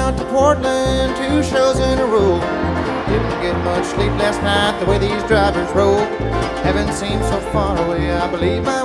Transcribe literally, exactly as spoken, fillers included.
out to Portland, two shows in a row. Didn't get much sleep last night, the way these drivers roll. Heaven seems so far away, I believe my